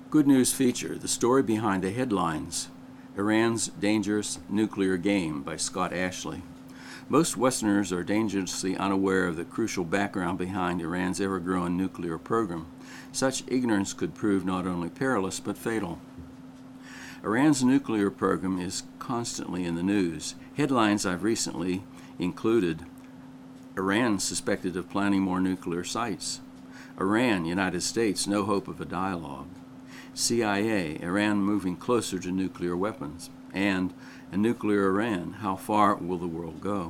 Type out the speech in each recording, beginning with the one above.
Good News feature, the story behind the headlines, Iran's Dangerous Nuclear Game by Scott Ashley. Most Westerners are dangerously unaware of the crucial background behind Iran's ever-growing nuclear program. Such ignorance could prove not only perilous but fatal. Iran's nuclear program is constantly in the news. Headlines I've recently included: Iran suspected of planning more nuclear sites. Iran, United States, no hope of a dialogue. CIA, Iran moving closer to nuclear weapons. And a nuclear Iran, how far will the world go?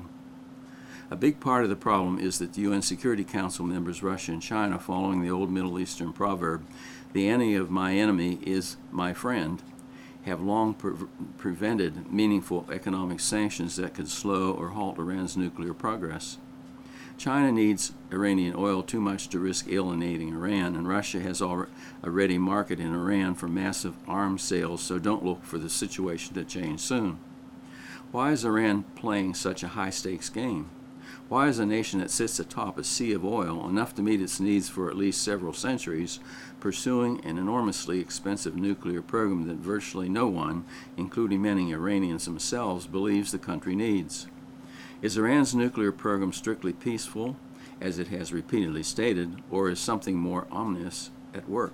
A big part of the problem is that the UN Security Council members Russia and China, following the old Middle Eastern proverb, the enemy of my enemy is my friend, have long prevented meaningful economic sanctions that could slow or halt Iran's nuclear progress. China needs Iranian oil too much to risk alienating Iran, and Russia has a ready market in Iran for massive arms sales, so don't look for the situation to change soon. Why is Iran playing such a high-stakes game? Why is a nation that sits atop a sea of oil, enough to meet its needs for at least several centuries, pursuing an enormously expensive nuclear program that virtually no one, including many Iranians themselves, believes the country needs? Is Iran's nuclear program strictly peaceful, as it has repeatedly stated, or is something more ominous at work?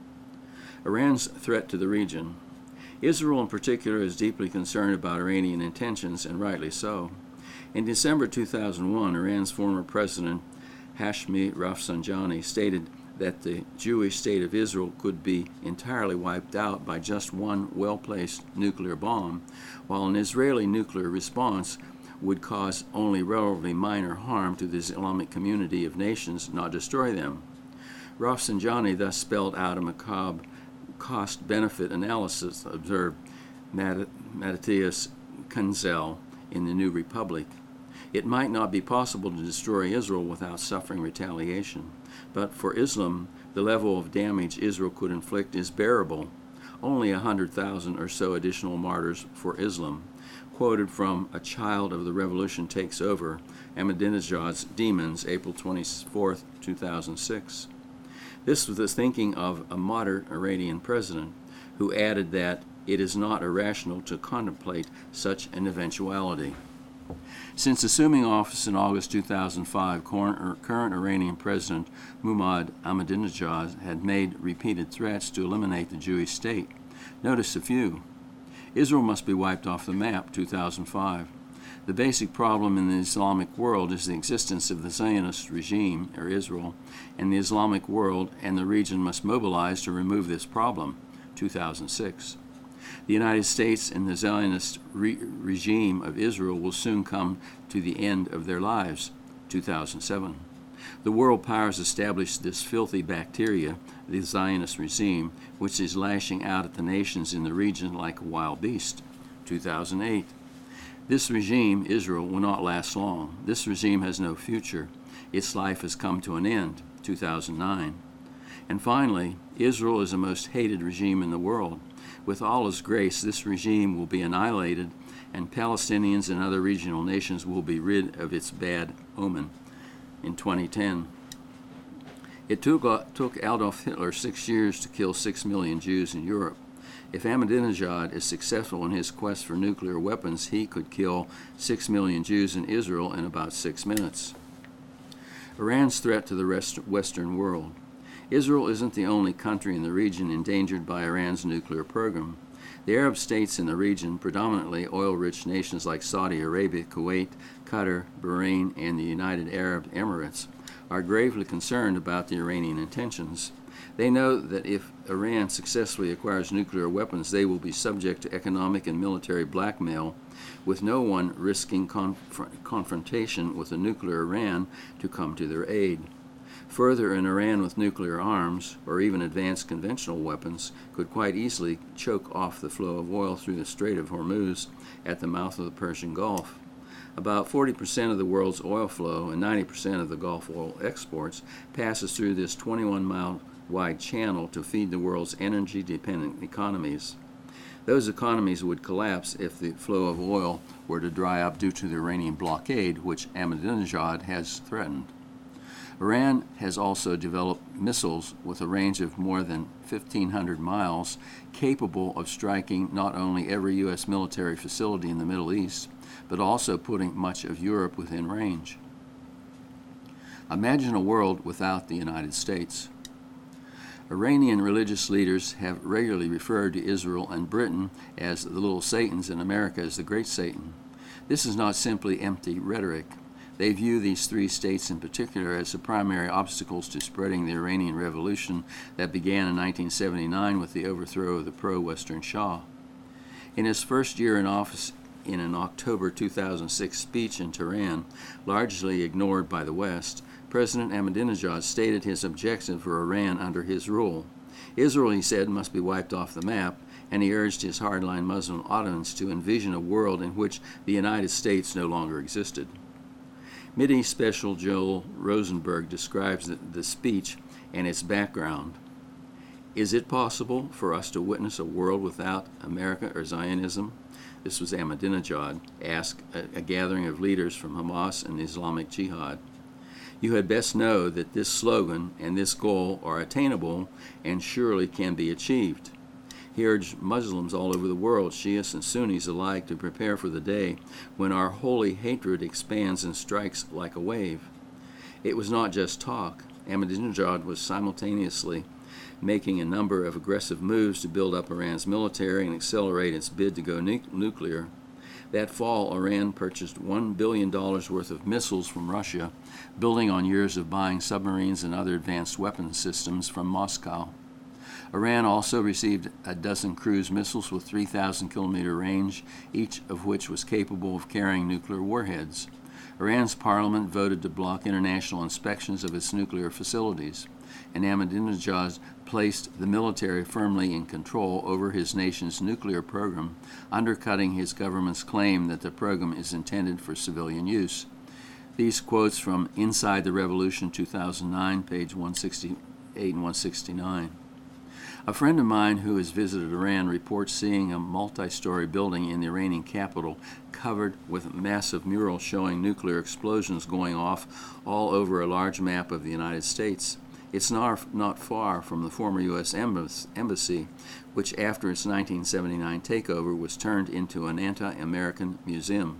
Iran's threat to the region. Israel in particular is deeply concerned about Iranian intentions, and rightly so. In December 2001, Iran's former president, Hashemi Rafsanjani, stated that the Jewish state of Israel could be entirely wiped out by just one well-placed nuclear bomb, while an Israeli nuclear response would cause only relatively minor harm to the Islamic community of nations, not destroy them. Rafsanjani thus spelled out a macabre cost-benefit analysis, observed Matthias Kunzel in the New Republic. It might not be possible to destroy Israel without suffering retaliation, but for Islam, the level of damage Israel could inflict is bearable. Only 100,000 or so additional martyrs for Islam. Quoted from A Child of the Revolution Takes Over, Ahmadinejad's Demons, April 24, 2006. This was the thinking of a modern Iranian president, who added that it is not irrational to contemplate such an eventuality. Since assuming office in August 2005, current Iranian President Muhammad Ahmadinejad had made repeated threats to eliminate the Jewish state. Notice a few. Israel must be wiped off the map, 2005. The basic problem in the Islamic world is the existence of the Zionist regime, or Israel, and the Islamic world and the region must mobilize to remove this problem, 2006. The United States and the Zionist regime of Israel will soon come to the end of their lives, 2007. The world powers established this filthy bacteria, the Zionist regime, which is lashing out at the nations in the region like a wild beast, 2008. This regime, Israel, will not last long. This regime has no future. Its life has come to an end, 2009. And finally, Israel is the most hated regime in the world. With all His grace, this regime will be annihilated, and Palestinians and other regional nations will be rid of its bad omen. In 2010, it took Adolf Hitler 6 years to kill 6 million Jews in Europe. If Ahmadinejad is successful in his quest for nuclear weapons, he could kill 6 million Jews in Israel in about 6 minutes. Iran's threat to the Western world. Israel isn't the only country in the region endangered by Iran's nuclear program. The Arab states in the region, predominantly oil-rich nations like Saudi Arabia, Kuwait, Qatar, Bahrain, and the United Arab Emirates, are gravely concerned about the Iranian intentions. They know that if Iran successfully acquires nuclear weapons, they will be subject to economic and military blackmail, with no one risking confrontation with a nuclear Iran to come to their aid. Further, an Iran with nuclear arms, or even advanced conventional weapons, could quite easily choke off the flow of oil through the Strait of Hormuz at the mouth of the Persian Gulf. About 40% of the world's oil flow and 90% of the Gulf oil exports passes through this 21-mile wide channel to feed the world's energy-dependent economies. Those economies would collapse if the flow of oil were to dry up due to the Iranian blockade, which Ahmadinejad has threatened. Iran has also developed missiles with a range of more than 1,500 miles, capable of striking not only every U.S. military facility in the Middle East, but also putting much of Europe within range. Imagine a world without the United States. Iranian religious leaders have regularly referred to Israel and Britain as the little Satans and America as the great Satan. This is not simply empty rhetoric. They view these three states in particular as the primary obstacles to spreading the Iranian Revolution that began in 1979 with the overthrow of the pro-Western Shah. In his first year in office, in an October 2006 speech in Tehran, largely ignored by the West, President Ahmadinejad stated his objective for Iran under his rule. Israel, he said, must be wiped off the map, and he urged his hardline Muslim audience to envision a world in which the United States no longer existed. Mideast Special Joel Rosenberg describes the speech and its background. Is it possible for us to witness a world without America or Zionism? This was Ahmadinejad asked a gathering of leaders from Hamas and Islamic Jihad. You had best know that this slogan and this goal are attainable and surely can be achieved. He urged Muslims all over the world, Shias and Sunnis alike, to prepare for the day when our holy hatred expands and strikes like a wave. It was not just talk. Ahmadinejad was simultaneously making a number of aggressive moves to build up Iran's military and accelerate its bid to go nuclear. That fall, Iran purchased $1 billion worth of missiles from Russia, building on years of buying submarines and other advanced weapons systems from Moscow. Iran also received a dozen cruise missiles with 3,000-kilometer range, each of which was capable of carrying nuclear warheads. Iran's parliament voted to block international inspections of its nuclear facilities, and Ahmadinejad placed the military firmly in control over his nation's nuclear program, undercutting his government's claim that the program is intended for civilian use. These quotes from Inside the Revolution 2009, page 168 and 169. A friend of mine who has visited Iran reports seeing a multi-story building in the Iranian capital covered with massive murals showing nuclear explosions going off all over a large map of the United States. It's not far from the former U.S. Embassy, which after its 1979 takeover was turned into an anti-American museum.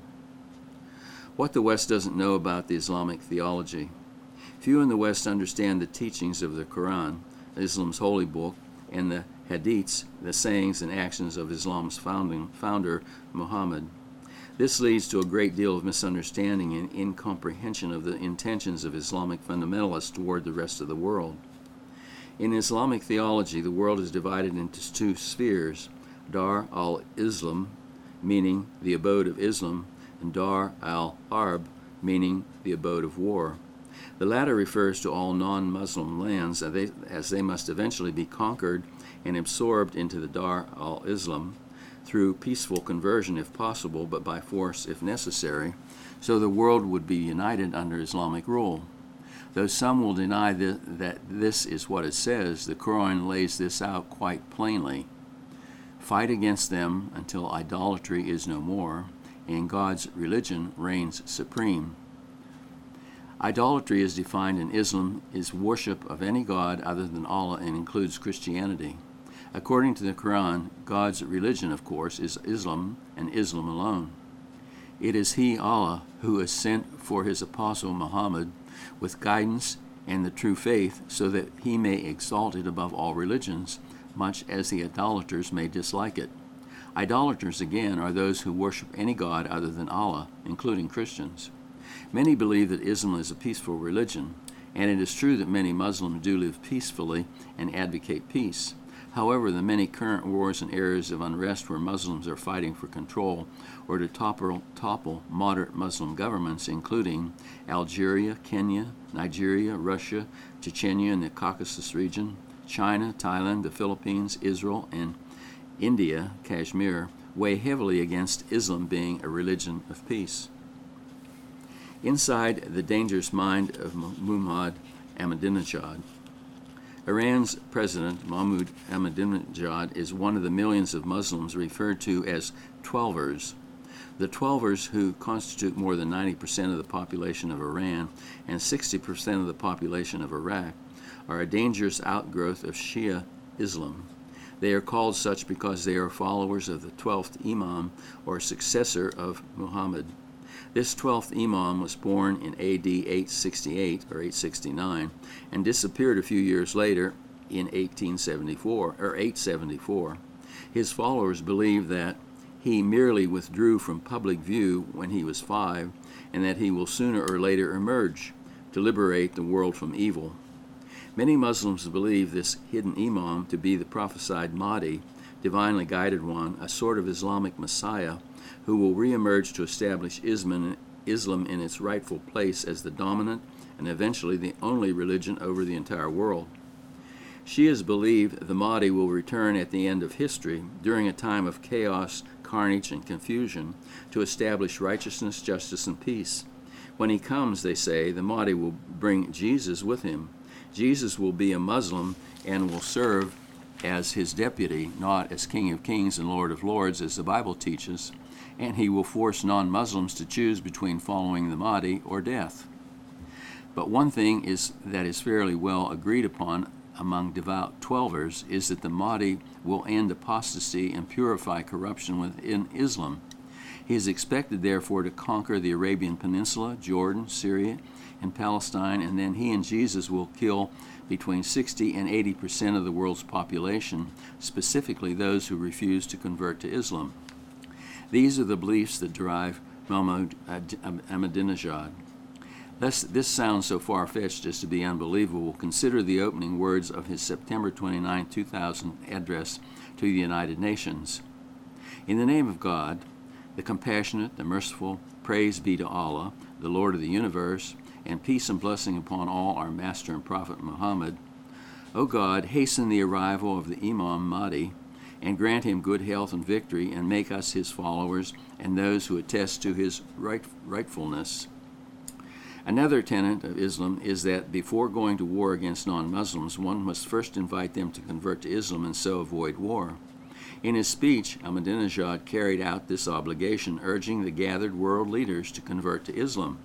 What the West doesn't know about the Islamic theology. Few in the West understand the teachings of the Quran, Islam's holy book, and the Hadiths, the sayings and actions of Islam's founder, Muhammad. This leads to a great deal of misunderstanding and incomprehension of the intentions of Islamic fundamentalists toward the rest of the world. In Islamic theology, the world is divided into two spheres, Dar al-Islam, meaning the abode of Islam, and Dar al-Harb, meaning the abode of war. The latter refers to all non-Muslim lands as they must eventually be conquered and absorbed into the Dar al-Islam through peaceful conversion if possible, but by force if necessary, so the world would be united under Islamic rule. Though some will deny that this is what it says, the Quran lays this out quite plainly. Fight against them until idolatry is no more, and God's religion reigns supreme. Idolatry, as defined in Islam, is worship of any god other than Allah and includes Christianity. According to the Quran, God's religion, of course, is Islam and Islam alone. It is He, Allah, who is sent for His apostle Muhammad with guidance and the true faith so that he may exalt it above all religions, much as the idolaters may dislike it. Idolaters, again, are those who worship any god other than Allah, including Christians. Many believe that Islam is a peaceful religion, and it is true that many Muslims do live peacefully and advocate peace. However, the many current wars and areas of unrest where Muslims are fighting for control or to topple moderate Muslim governments, including Algeria, Kenya, Nigeria, Russia, Chechnya and the Caucasus region, China, Thailand, the Philippines, Israel, and India, Kashmir, weigh heavily against Islam being a religion of peace. Inside the dangerous mind of Muhammad Ahmadinejad. Iran's President Mahmoud Ahmadinejad is one of the millions of Muslims referred to as Twelvers. The Twelvers, who constitute more than 90% of the population of Iran and 60% of the population of Iraq, are a dangerous outgrowth of Shia Islam. They are called such because they are followers of the 12th Imam, or successor of Muhammad. This 12th Imam was born in AD 868 or 869 and disappeared a few years later in 874. His followers believe that he merely withdrew from public view when he was 5, and that he will sooner or later emerge to liberate the world from evil. Many Muslims believe this hidden Imam to be the prophesied Mahdi, divinely guided one, a sort of Islamic Messiah who will reemerge to establish Islam in its rightful place as the dominant and eventually the only religion over the entire world. Shias believe the Mahdi will return at the end of history during a time of chaos, carnage, and confusion to establish righteousness, justice, and peace. When he comes, they say, the Mahdi will bring Jesus with him. Jesus will be a Muslim and will serve as his deputy, not as King of Kings and Lord of Lords, as the Bible teaches, and he will force non-Muslims to choose between following the Mahdi or death. But one thing that is fairly well agreed upon among devout Twelvers is that the Mahdi will end apostasy and purify corruption within Islam. He is expected, therefore, to conquer the Arabian Peninsula, Jordan, Syria, and Palestine, and then he and Jesus will kill between 60 and 80% of the world's population, specifically those who refuse to convert to Islam. These are the beliefs that drive Mahmoud Ahmadinejad. This sounds so far-fetched as to be unbelievable. Consider the opening words of his September 29, 2000 address to the United Nations. In the name of God, the compassionate, the merciful, praise be to Allah, the Lord of the universe, and peace and blessing upon all our Master and Prophet Muhammad. O God, hasten the arrival of the Imam Mahdi, and grant him good health and victory, and make us his followers and those who attest to his rightfulness. Another tenet of Islam is that before going to war against non-Muslims, one must first invite them to convert to Islam and so avoid war. In his speech, Ahmadinejad carried out this obligation, urging the gathered world leaders to convert to Islam.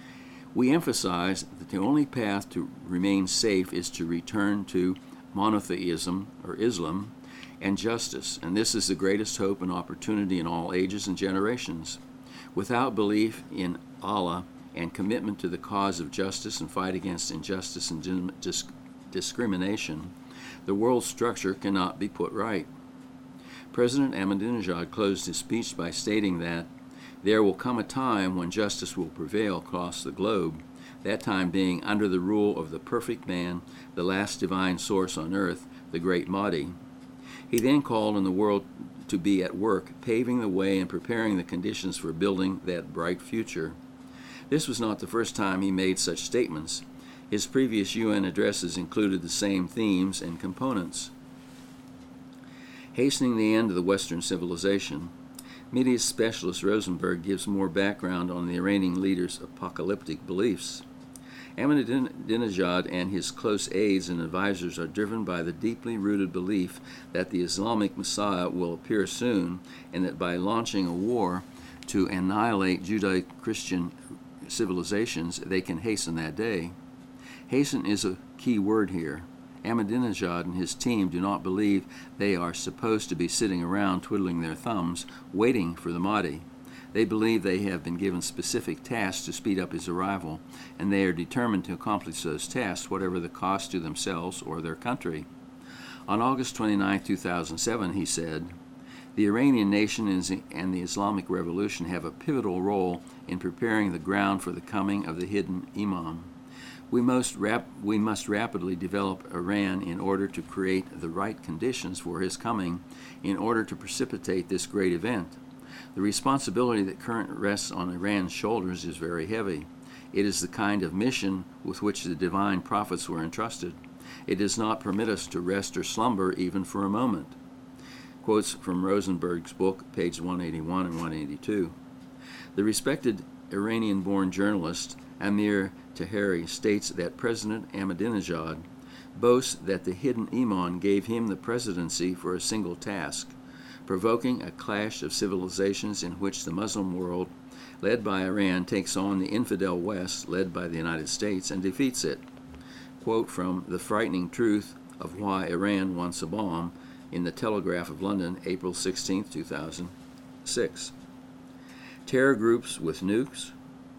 We emphasize that the only path to remain safe is to return to monotheism, or Islam, and justice, and this is the greatest hope and opportunity in all ages and generations. Without belief in Allah and commitment to the cause of justice and fight against injustice and discrimination, the world's structure cannot be put right. President Ahmadinejad closed his speech by stating that there will come a time when justice will prevail across the globe, that time being under the rule of the perfect man, the last divine source on earth, the great Mahdi. He then called on the world to be at work, paving the way and preparing the conditions for building that bright future. This was not the first time he made such statements. His previous UN addresses included the same themes and components. Hastening the end of the Western civilization. Media specialist Rosenberg gives more background on the Iranian leader's apocalyptic beliefs. Ahmadinejad and his close aides and advisors are driven by the deeply rooted belief that the Islamic Messiah will appear soon, and that by launching a war to annihilate Judeo-Christian civilizations, they can hasten that day. Hasten is a key word here. Ahmadinejad and his team do not believe they are supposed to be sitting around twiddling their thumbs, waiting for the Mahdi. They believe they have been given specific tasks to speed up his arrival, and they are determined to accomplish those tasks, whatever the cost to themselves or their country. On August 29, 2007, he said, "The Iranian nation and the Islamic Revolution have a pivotal role in preparing the ground for the coming of the hidden Imam. We must rapidly develop Iran in order to create the right conditions for his coming, in order to precipitate this great event. The responsibility that currently rests on Iran's shoulders is very heavy. It is the kind of mission with which the divine prophets were entrusted. It does not permit us to rest or slumber even for a moment." Quotes from Rosenberg's book, page 181 and 182. The respected Iranian-born journalist Amir Taheri states that President Ahmadinejad boasts that the hidden Imam gave him the presidency for a single task: provoking a clash of civilizations in which the Muslim world, led by Iran, takes on the infidel West, led by the United States, and defeats it. Quote from The Frightening Truth of Why Iran Wants a Bomb in the Telegraph of London, April 16, 2006. Terror groups with nukes.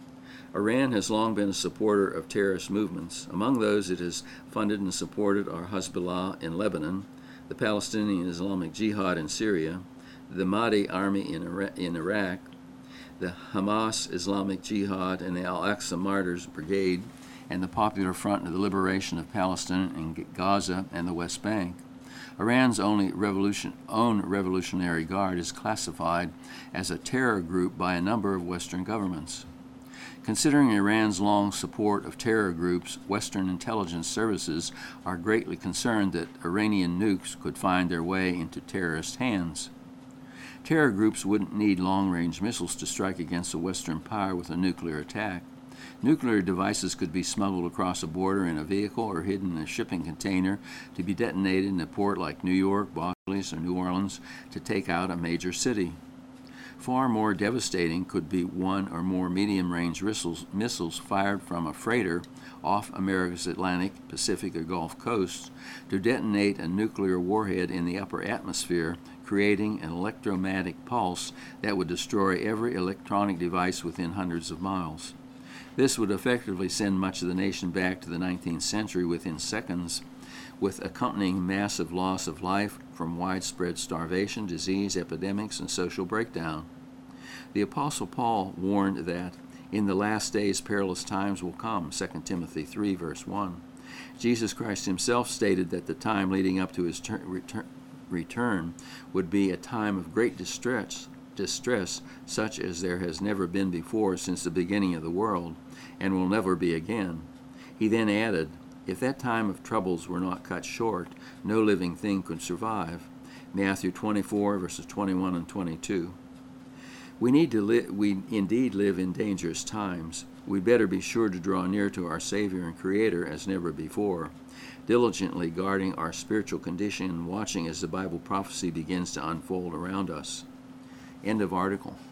Iran has long been a supporter of terrorist movements. Among those it has funded and supported are Hezbollah in Lebanon, the Palestinian Islamic Jihad in Syria, the Mahdi Army in Iraq, the Hamas Islamic Jihad and the Al-Aqsa Martyrs Brigade, and the Popular Front of the Liberation of Palestine in Gaza and the West Bank. Iran's own Revolutionary Guard is classified as a terror group by a number of Western governments. Considering Iran's long support of terror groups, Western intelligence services are greatly concerned that Iranian nukes could find their way into terrorist hands. Terror groups wouldn't need long-range missiles to strike against a Western power with a nuclear attack. Nuclear devices could be smuggled across a border in a vehicle or hidden in a shipping container to be detonated in a port like New York, Boston, or New Orleans to take out a major city. Far more devastating could be one or more medium-range missiles fired from a freighter off America's Atlantic, Pacific, or Gulf coasts to detonate a nuclear warhead in the upper atmosphere, creating an electromagnetic pulse that would destroy every electronic device within hundreds of miles. This would effectively send much of the nation back to the 19th century within seconds, with accompanying massive loss of life from widespread starvation, disease, epidemics, and social breakdown. The Apostle Paul warned that in the last days perilous times will come, 2 Timothy 3, verse 1. Jesus Christ himself stated that the time leading up to his return would be a time of great distress such as there has never been before since the beginning of the world, and will never be again. He then added, if that time of troubles were not cut short, no living thing could survive. Matthew 24, verses 21 and 22. We indeed live in dangerous times. We better be sure to draw near to our Savior and Creator as never before, diligently guarding our spiritual condition and watching as the Bible prophecy begins to unfold around us. End of article.